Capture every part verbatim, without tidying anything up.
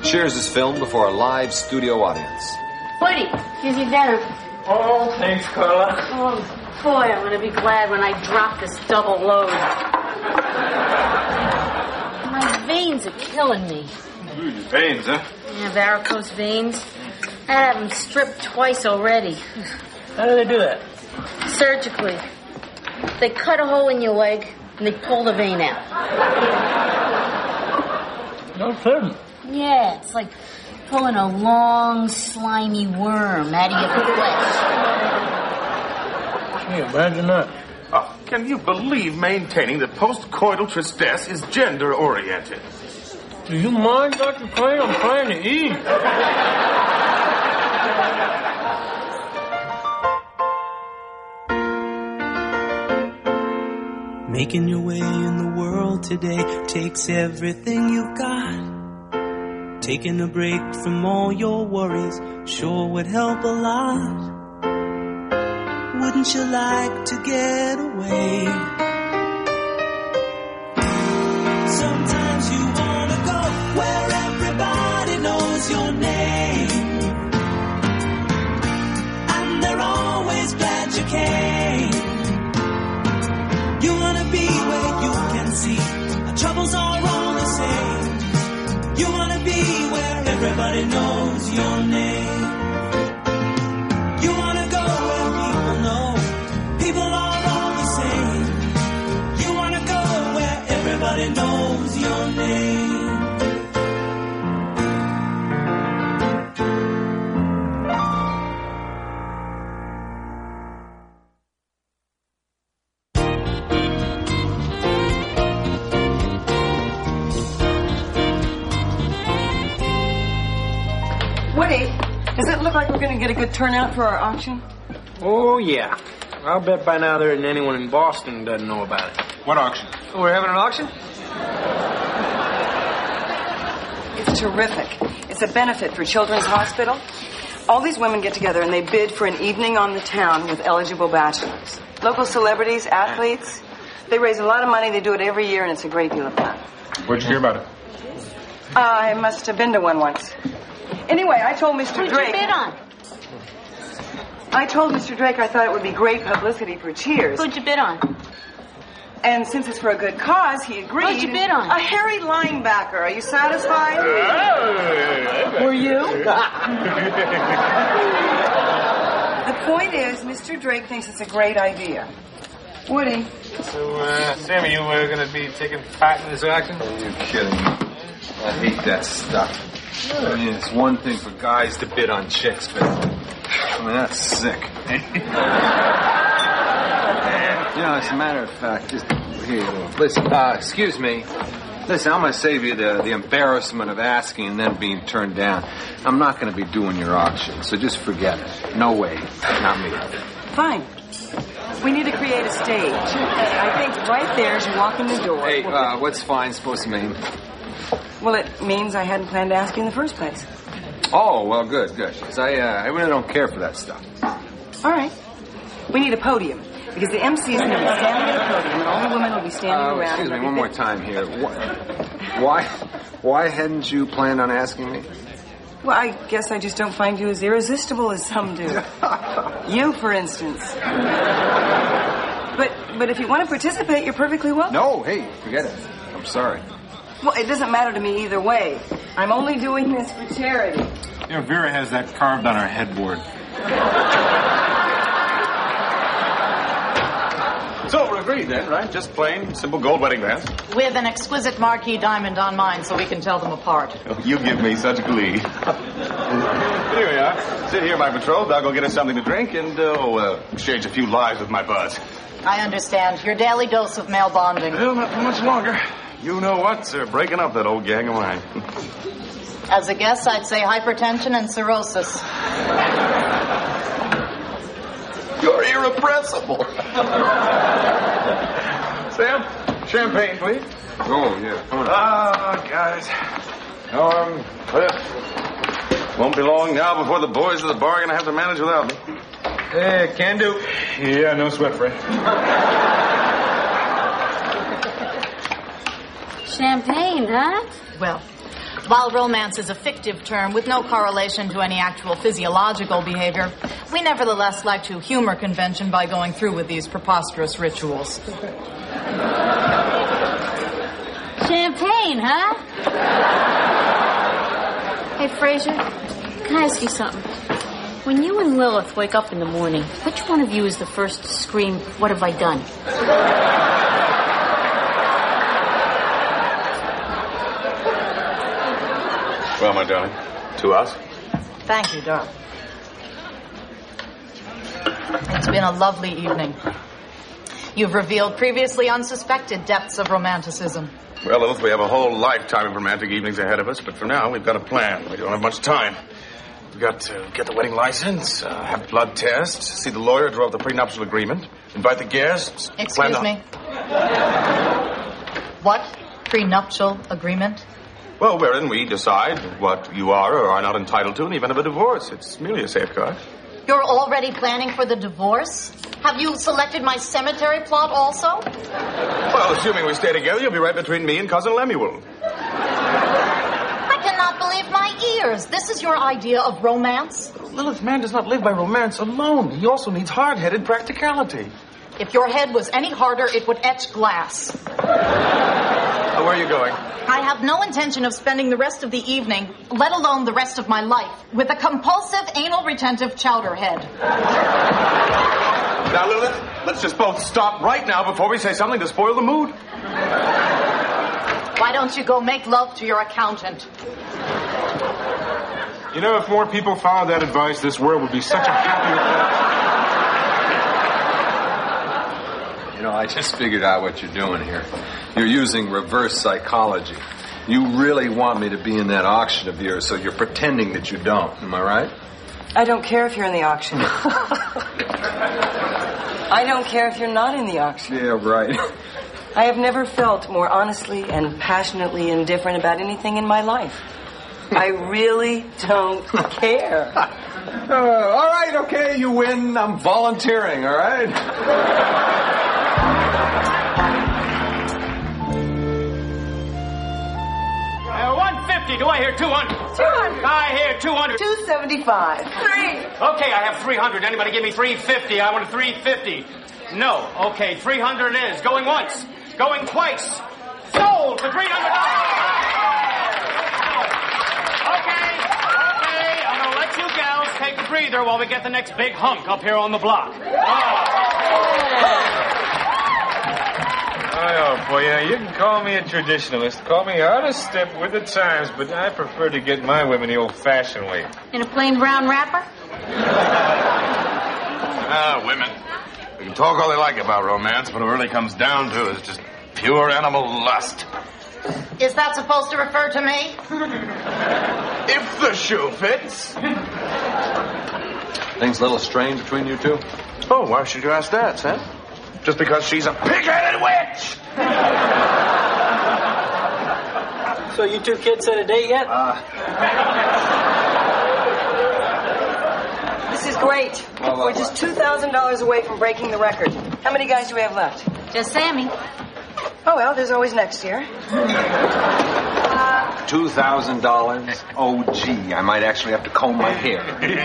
Cheers is filmed before a live studio audience. Woody, here's your dinner. Oh, thanks, Carla. Oh, boy, I'm going to be glad when I drop this double load. My veins are killing me. Ooh, veins, huh? Yeah, varicose veins. I have them stripped twice already. How do they do that? Surgically. They cut a hole in your leg and they pull the vein out. No kidding. Yeah, it's like pulling a long, slimy worm out of your flesh. Hey, imagine that. Oh, can you believe maintaining that postcoital tristesse is gender-oriented? Do you mind, Doctor Crane? I'm trying to eat. Making your way in the world today takes everything you've got. Taking a break from all your worries sure would help a lot. Wouldn't you like to get away? Sometimes you wanna go where everybody knows your name, and they're always glad you came. You wanna be where you can see our troubles are all the same. You wanna be where everybody knows your name. You wanna go where people know people are all the same. You wanna go where everybody knows your name. Woody, does it look like we're going to get a good turnout for our auction? Oh, yeah. I'll bet by now there isn't anyone in Boston who doesn't know about it. What auction? Oh, we're having an auction? It's terrific. It's a benefit for Children's Hospital. All these women get together and they bid for an evening on the town with eligible bachelors. Local celebrities, athletes. They raise a lot of money. They do it every year, and it's a great deal of fun. Where'd you hear about it? I must have been to one once. Anyway, I told Mister Who'd Drake... you bid on? I told Mister Drake I thought it would be great publicity for Cheers. Who'd you bid on? And since it's for a good cause, he agreed. What'd you bid on? A hairy linebacker. Are you satisfied? Were you? The point is, Mister Drake thinks it's a great idea. Woody. So, uh, Sammy, you uh, going to be taking part in this auction? Are you kidding me? I hate that stuff. I mean, it's one thing for guys to bid on chicks, but I mean, that's sick. You know, as a matter of fact, just here, listen, uh, excuse me. Listen, I'm going to save you the, the embarrassment of asking and then being turned down. I'm not going to be doing your auction, so just forget it. No way. Not me. Fine. We need to create a stage. I think right there as you walk in the door... Hey, uh, what's fine supposed to mean? Well, it means I hadn't planned to ask you in the first place. Oh, well, good, good. Because I, uh, I really don't care for that stuff. All right. We need a podium. Because the M C is going to be standing at a podium, and all the women will be standing Uh, around. excuse me, one more time here. Why, why hadn't you planned on asking me? Well, I guess I just don't find you as irresistible as some do. You, for instance. But but if you want to participate, you're perfectly welcome. No, hey, forget it. I'm sorry. Well, it doesn't matter to me either way. I'm only doing this for charity. You know, Vera has that carved on her headboard. So we're agreed then, right? Just plain, simple gold wedding bands. With an exquisite marquee diamond on mine so we can tell them apart. Oh, you give me such glee. Here we are. Sit here, my betrothed. I'll go get us something to drink and uh, oh, uh, exchange a few lives with my buzz. I understand. Your daily dose of male bonding. Well, not for much longer. You know what? They're breaking up that old gang of mine. As a guess, I'd say hypertension and cirrhosis. You're irrepressible. Sam, champagne, please. Oh, yeah. Come on. Ah, guys. Norm, Cliff. Won't be long now before the boys of the bar are going to have to manage without me. Hey, can do. Yeah, no sweat, Fred. Champagne, huh? Well, While romance is a fictive term with no correlation to any actual physiological behavior, we nevertheless like to humor convention by going through with these preposterous rituals. Champagne, huh? Hey, Fraser, can I ask you something? When you and Lilith wake up in the morning, which one of you is the first to scream, "What have I done?" Well, my darling, to us. Thank you, darling. It's been a lovely evening. You've revealed previously unsuspected depths of romanticism. Well, Lilith, we have a whole lifetime of romantic evenings ahead of us, but for now, we've got a plan. We don't have much time. We've got to get the wedding license, uh, have blood tests, see the lawyer, draw up the prenuptial agreement, invite the guests. Excuse me. What? Prenuptial agreement? Well, wherein we decide what you are or are not entitled to in the event of a divorce. It's merely a safeguard. You're already planning for the divorce? Have you selected my cemetery plot also? Well, assuming we stay together, you'll be right between me and Cousin Lemuel. I cannot believe my ears. This is your idea of romance? Lilith, man does not live by romance alone. He also needs hard-headed practicality. If your head was any harder, it would etch glass. Oh, where are you going? I have no intention of spending the rest of the evening, let alone the rest of my life, with a compulsive anal retentive chowderhead. Now, Lilith, let's just both stop right now before we say something to spoil the mood. Why don't you go make love to your accountant? You know, if more people followed that advice, this world would be such a happier place. You know, I just figured out what you're doing here. You're using reverse psychology. You really want me to be in that auction of yours, so you're pretending that you don't. Am I right? I don't care if you're in the auction. I don't care if you're not in the auction. Yeah, right. I have never felt more honestly and passionately indifferent about anything in my life. I really don't care. Uh, all right, okay, you win. I'm volunteering, all right? one fifty. Do I hear two hundred? two hundred. I hear two hundred. two seventy-five. Three. Okay, I have three hundred. Anybody give me three fifty? I want a three fifty. No. Okay, three hundred it is. Going once. Going twice. Sold for three hundred dollars. Okay. Okay. I'm going to let you gals take a breather while we get the next big hunk up here on the block. Oh, boy, yeah, you can call me a traditionalist. Call me out of step with the times, but I prefer to get my women the old-fashioned way. In a plain brown wrapper? Ah, women. They can talk all they like about romance, but what it really comes down to is just pure animal lust. Is that supposed to refer to me? If the shoe fits. Things a little strange between you two? Oh, why should you ask that, Sam? Just because she's a pig-headed witch! So you two kids set a date yet? Uh, This is great. Well, well, We're just two thousand dollars away from breaking the record. How many guys do we have left? Just Sammy. Oh, well, there's always next year. two thousand dollars? Oh, gee, I might actually have to comb my hair.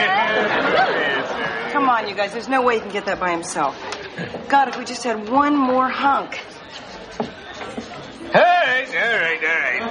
Come on, you guys. There's no way he can get that by himself. God, if we just had one more hunk. Hey, all right, all right.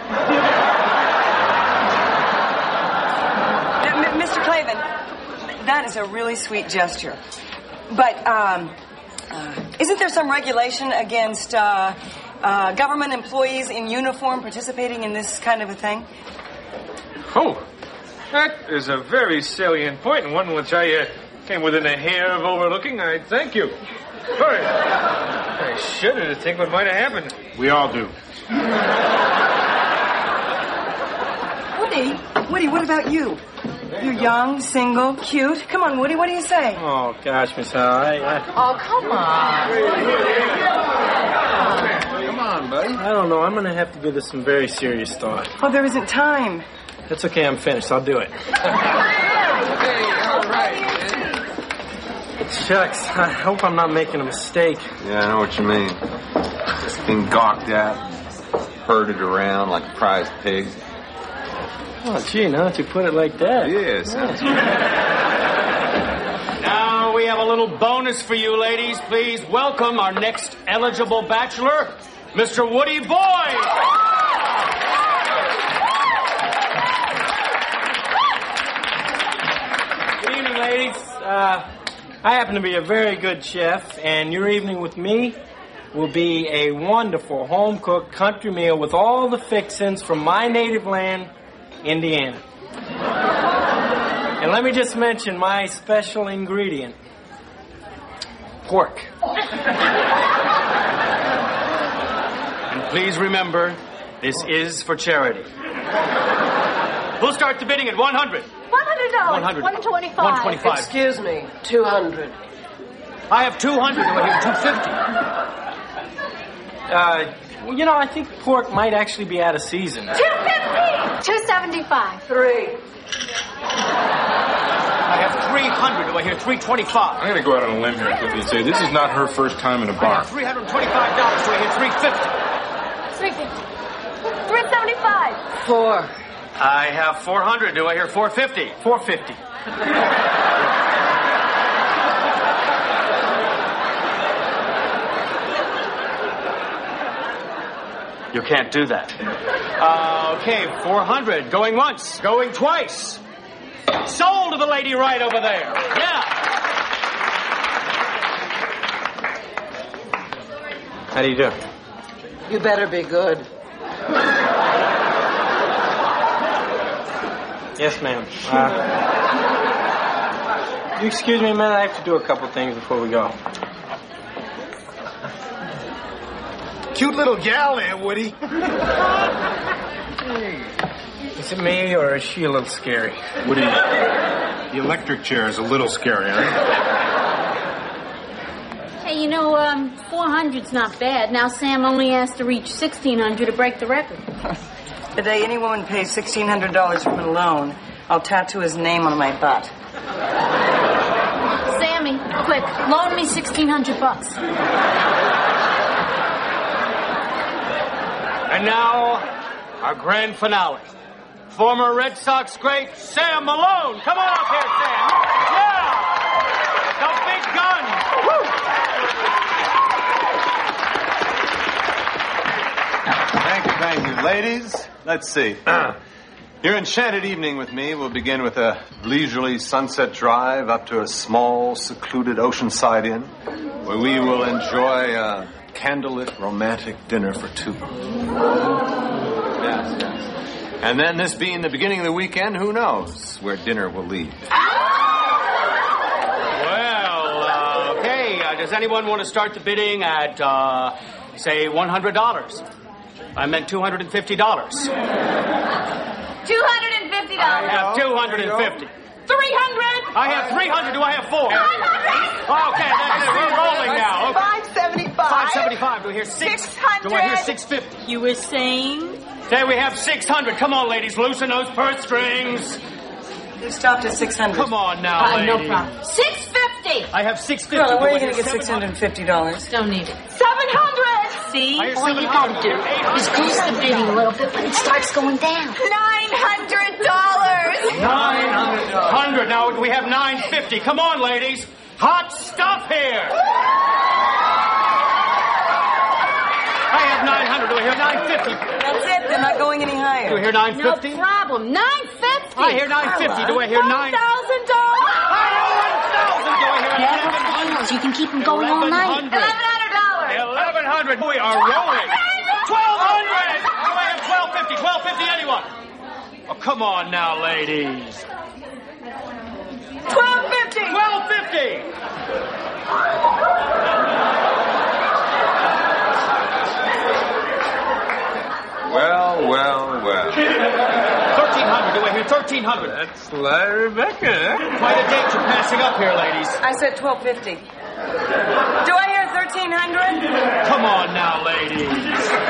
Uh, M- Mister Clavin, that is a really sweet gesture. But, um, uh, isn't there some regulation against, uh, uh, government employees in uniform participating in this kind of a thing? Oh, that is a very salient point, and one which I uh, came within a hair of overlooking. I thank you. Sorry. I shudder to think what might have happened. We all do. Woody, Woody, what about you? You're young, single, cute. Come on, Woody, what do you say? Oh, gosh, Miss Howell. I, I, Oh, come on. Come on, buddy. I don't know. I'm going to have to give this some very serious thought. Oh, there isn't time. That's okay. I'm finished. I'll do it. Hey, all right. Shucks. I hope I'm not making a mistake. Yeah, I know what you mean. Just being gawked at, herded around like a prize pig. Oh, gee, now that you put it like that. Yeah, sounds good. Now we have a little bonus for you, ladies. Please welcome our next eligible bachelor, Mister Woody Boyd. Good evening, ladies. Uh, I happen to be a very good chef, and your evening with me will be a wonderful home-cooked country meal with all the fixings from my native land, Indiana. And let me just mention my special ingredient, pork. And please remember, this is for charity. We'll start the bidding at one hundred. one hundred dollars. one hundred. one twenty-five. one twenty-five. Excuse me, two hundred. I have two hundred. Do I hear two fifty? Uh, well, you know, I think pork might actually be out of season. two fifty. two seventy-five. Three. I have three hundred. Do I hear three twenty-five? I'm going to go out on a limb here quickly and say this is not her first time in a I bar. have three hundred twenty-five dollars. Do I hear three fifty? three fifty. three seventy-five. Four. I have four hundred. Do I hear four fifty? four fifty. You can't do that. Uh, okay, four hundred. Going once. Going twice. Sold to the lady right over there. Yeah. How do you do? You better be good. Yes, ma'am. Uh, you excuse me a minute? I have to do a couple things before we go. Cute little gal there, Woody. Is it me, or is she a little scary? Woody, the electric chair is a little scary, huh? Hey, you know, um, four hundred's not bad. Now Sam only has to reach sixteen hundred to break the record. The day any woman pays sixteen hundred dollars from a loan, I'll tattoo his name on my butt. Sammy, quick, loan me sixteen hundred bucks. And now, our grand finale. Former Red Sox great Sam Malone. Come on up here, Sam. Yeah! The big gun. Woo! Thank you, thank you. Ladies, let's see. Your enchanted evening with me will begin with a leisurely sunset drive up to a small, secluded oceanside inn where we will enjoy a candlelit romantic dinner for two. Yes, yes. And then, this being the beginning of the weekend, who knows where dinner will lead. Well, uh, okay. Uh, does anyone want to start the bidding at, uh, say, one hundred dollars? I meant two hundred fifty dollars. two hundred fifty dollars. I have two hundred fifty dollars. three hundred. I have three hundred. Do I have four? Okay, that's it. We're rolling now. Okay. five seventy-five. five seventy-five. Do I hear six? six hundred. Do I hear six fifty? You were saying? There we have six hundred. Come on, ladies. Loosen those purse strings. You stopped at six hundred. Come on now, Uh, ladies. no problem. six fifty. I have six fifty. Carla, where are you Do I going to hear get six hundred fifty dollars? Don't need it. seven hundred. See? I hear All you gotta do is boost the bidding a little bit when it starts going down. nine hundred dollars. Nine hundred. Now we have nine fifty. Come on, ladies. Hot stuff here. I have nine hundred. Do I hear nine fifty? That's it. They're not going any higher. Do I hear nine No fifty? problem. nine fifty. I hear nine fifty. Do I hear nine? one thousand dollars. I hear one thousand. Do I hear Never eleven hundred? fails. You can keep them going all night. eleven hundred dollars. eleven hundred. We are rolling. twelve hundred. Do I have twelve fifty? twelve fifty anyone? Oh, come on now, ladies. twelve fifty. twelve fifty. Well, well, well. thirteen hundred. Do I hear thirteen hundred? That's like Rebecca, huh? Quite a date you're passing up here, ladies. I said twelve fifty. Do I hear thirteen hundred? Come on now, ladies.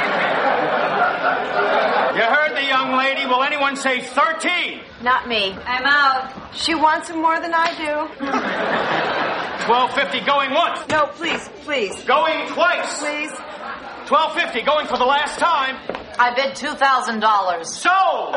You heard the young lady. Will anyone say thirteen? Not me. I'm out. She wants him more than I do. twelve fifty going once. No, please, please. Going twice. Please. twelve fifty going for the last time. I bid two thousand dollars. Sold!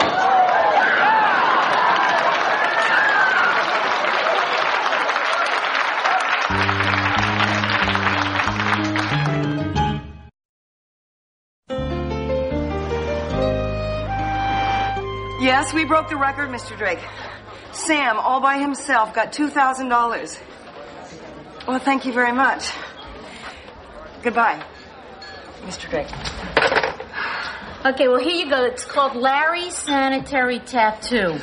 Yes, we broke the record, Mister Drake. Sam, all by himself, got two thousand dollars. Well, thank you very much. Goodbye, Mister Drake. Okay, well, here you go. It's called Larry's Sanitary Tattoo.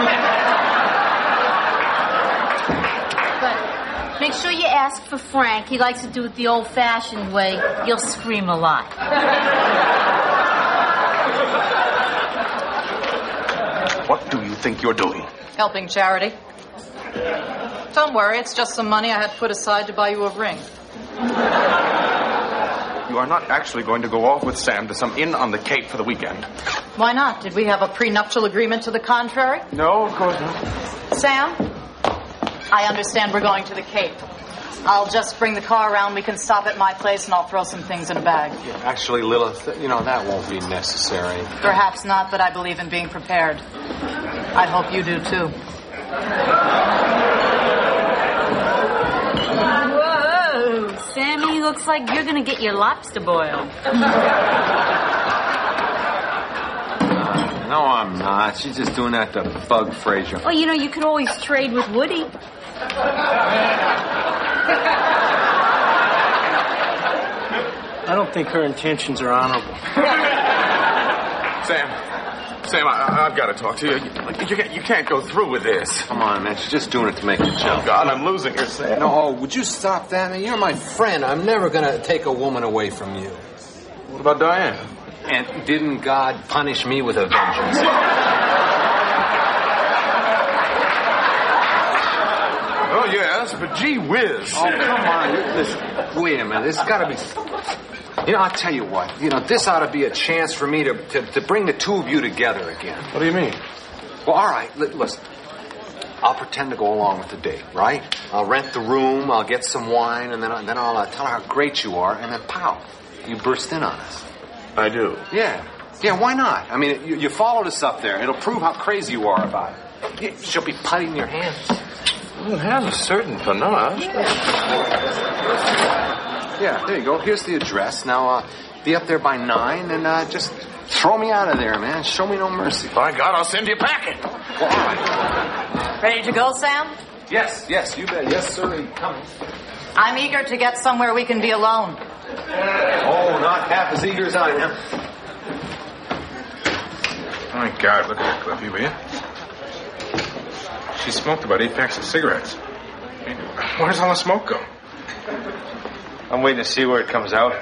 But make sure you ask for Frank. He likes to do it the old-fashioned way. You'll scream a lot. What do you think you're doing? Helping charity. Don't worry, it's just some money I had put aside to buy you a ring. You are not actually going to go off with Sam to some inn on the Cape for the weekend. Why not? Did we have a prenuptial agreement to the contrary? No, of course not. Sam, I understand we're going to the Cape. I'll just bring the car around. We can stop at my place, and I'll throw some things in a bag. Yeah, actually, Lilith, you know, that won't be necessary. Perhaps not, but I believe in being prepared. I hope you do, too. Whoa, Sammy, looks like you're going to get your lobster boiled. No, I'm not. She's just doing that to bug Frazier. Well, you know, you could always trade with Woody. I don't think her intentions are honorable. Sam, Sam, I, I've got to talk to you. You, you, can't, you can't go through with this. Come on, man. She's just doing it to make a joke. Oh, God, I'm losing her, Sam. No, would you stop that? I mean, you're my friend. I'm never going to take a woman away from you. What about Diane? And didn't God punish me with a vengeance? Oh, yes, but gee whiz. Oh, come on. Listen, wait a minute. This has got to be... You know, I'll tell you what. You know, this ought to be a chance for me to, to, to bring the two of you together again. What do you mean? Well, all right. L- listen. I'll pretend to go along with the date, right? I'll rent the room, I'll get some wine, and then, I, then I'll uh, tell her how great you are, and then, pow, you burst in on us. I do. Yeah. Yeah, why not? I mean, you, you followed us up there. It'll prove how crazy you are about it. You, she'll be putting your hands. Well, it has a certain panache. Yeah, there you go. Here's the address. Now, uh, be up there by nine, and uh, just throw me out of there, man. Show me no mercy. By God, I'll send you a packet. Well, all right. Ready to go, Sam? Yes, yes, you bet. Yes, sir. Come. I'm eager to get somewhere we can be alone. Oh, not half as eager as I am. My God, look at her, Cliffy, will you? She smoked about eight packs of cigarettes. Where does all the smoke go? I'm waiting to see where it comes out.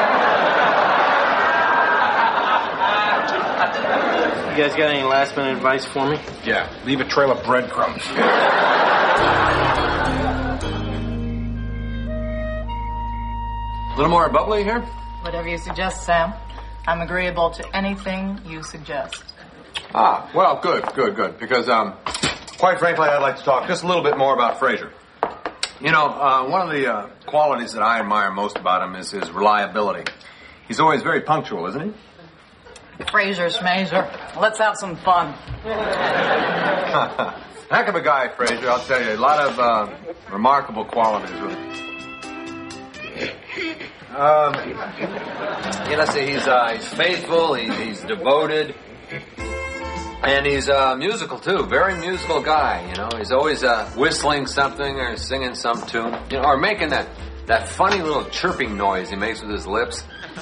You guys got any last minute advice for me? Yeah, leave a trail of breadcrumbs. A little more bubbly here? Whatever you suggest, Sam. I'm agreeable to anything you suggest. Ah, well, good, good, good. Because, um, quite frankly, I'd like to talk just a little bit more about Frazier. You know, uh, one of the uh, qualities that I admire most about him is his reliability. He's always very punctual, isn't he? Frazier Schmazer. Let's have some fun. Heck of a guy, Frazier, I'll tell you. A lot of uh, remarkable qualities with him. Um, you know, see, he's, uh, he's faithful, he's, he's devoted, and he's uh, musical, too. Very musical guy, you know. He's always uh, whistling something or singing some tune, you know, or making that, that funny little chirping noise he makes with his lips.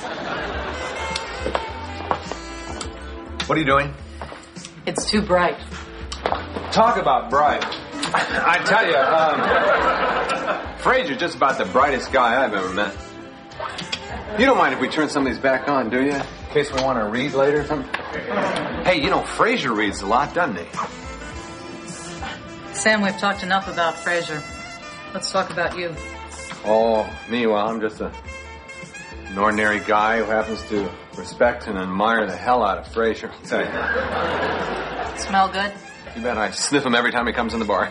What are you doing? It's too bright. Talk about bright. I tell you, um, Frazier's just about the brightest guy I've ever met. You don't mind if we turn some of these back on, do you? In case we want to read later or something? Hey, you know, Frazier reads a lot, doesn't he? Sam, we've talked enough about Frazier. Let's talk about you. Oh, me, well, I'm just a, an ordinary guy who happens to respect and admire the hell out of Frazier. I'll tell you. Smell good? You bet I sniff him every time he comes in the bar.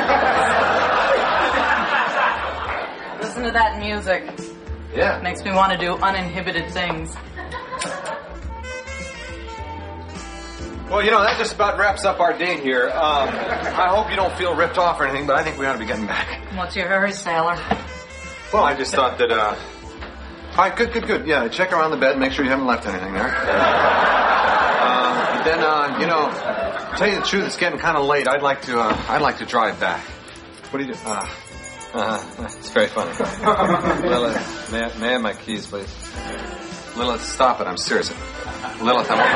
Listen to that music. Yeah. Makes me want to do uninhibited things. Well, you know, that just about wraps up our date here. Um, I hope you don't feel ripped off or anything, but I think we ought to be getting back. What's your hurry, sailor? Well, I just thought that, uh... All right, good, good, good. Yeah, check around the bed, make sure you haven't left anything there. Uh, then, uh, you know, to tell you the truth, it's getting kind of late. I'd like to, uh, I'd like to drive back. What do you do? Uh, uh, it's very funny. Lilith, may I, may I have my keys, please? Lilith, stop it. I'm serious. Lilith, I'm...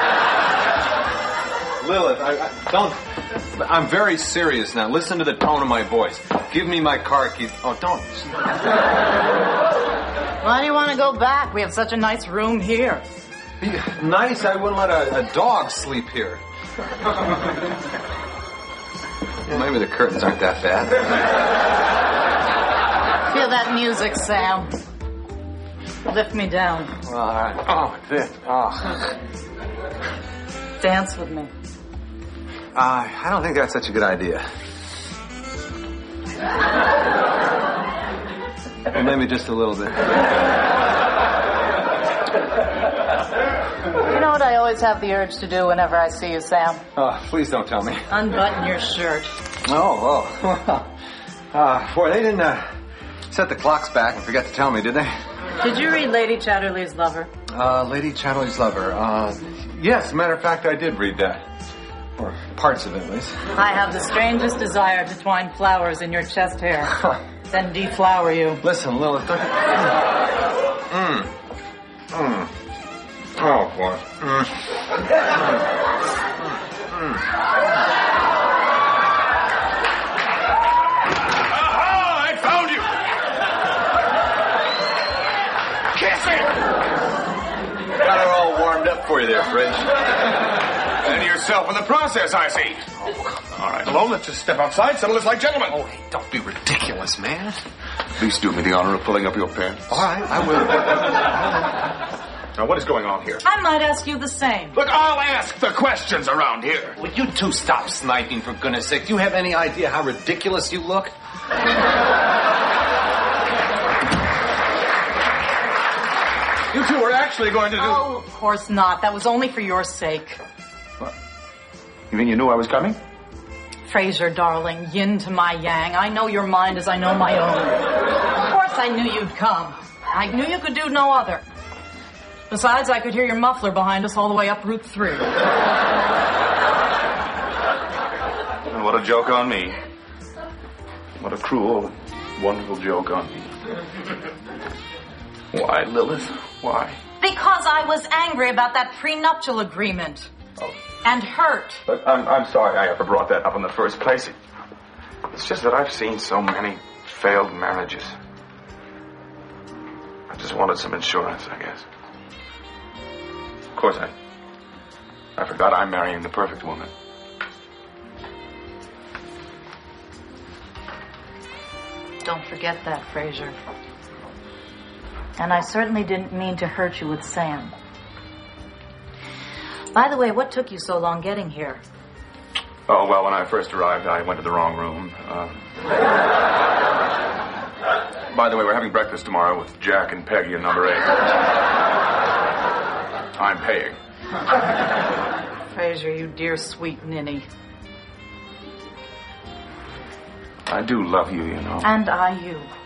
Lilith, I, I don't... I'm very serious now. Listen to the tone of my voice. Give me my car keys. Oh, don't. Why do you want to go back? We have such a nice room here. Nice? I wouldn't let a, a dog sleep here. Well, maybe the curtains aren't that bad. Feel that music, Sam. Lift me down. Well, all right. Oh, this. Oh. Dance with me. Uh, I don't think that's such a good idea. Well, maybe just a little bit. You know what I always have the urge to do whenever I see you, Sam? Oh, please don't tell me. Unbutton your shirt. Oh, oh. uh, boy, they didn't uh, set the clocks back and forget to tell me, did they? Did you read Lady Chatterley's Lover? Uh, Lady Chatterley's Lover. Uh, yes, matter of fact, I did read that. Or parts of it, at least. I have the strangest desire to twine flowers in your chest hair. Then deflower you. Listen, Lilith. Don't... Mm. Mm. Oh, boy. Mm. Mm. Aha! I found you! Kiss it! Got it all warmed up for you there, Fridge. And yourself in the process, I see. Oh, all right, Malone, let's just step outside, settle this like gentlemen. Oh, hey, don't be ridiculous, man. Please do me the honor of pulling up your pants. All right, I will. Now, what is going on here? I might ask you the same. Look, I'll ask the questions around here. Would you two stop sniping, for goodness sake? Do you have any idea how ridiculous you look? You two were actually going to do... Oh, of course not. That was only for your sake. What? You mean you knew I was coming? Fraser, darling, yin to my yang. I know your mind as I know my own. Of course I knew you'd come. I knew you could do no other. Besides, I could hear your muffler behind us all the way up Route three. And what a joke on me. What a cruel, wonderful joke on me. Why, Lilith? Why? Because I was angry about that prenuptial agreement. Oh. And hurt. But I'm, I'm sorry I ever brought that up in the first place. It's just that I've seen so many failed marriages. I just wanted some insurance, I guess. Of course, I... I forgot I'm marrying the perfect woman. Don't forget that, Fraser. And I certainly didn't mean to hurt you with Sam. By the way, what took you so long getting here? Oh, well, when I first arrived, I went to the wrong room. Uh... By the way, we're having breakfast tomorrow with Jack and Peggy in number eight. I'm paying. Fraser, you dear sweet ninny. I do love you, you know. And I you.